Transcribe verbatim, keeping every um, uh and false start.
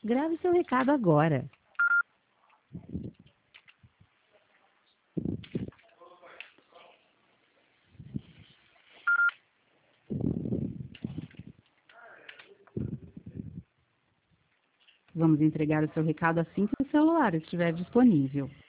Grave seu recado agora. Vamos entregar o seu recado assim que o celular estiver disponível.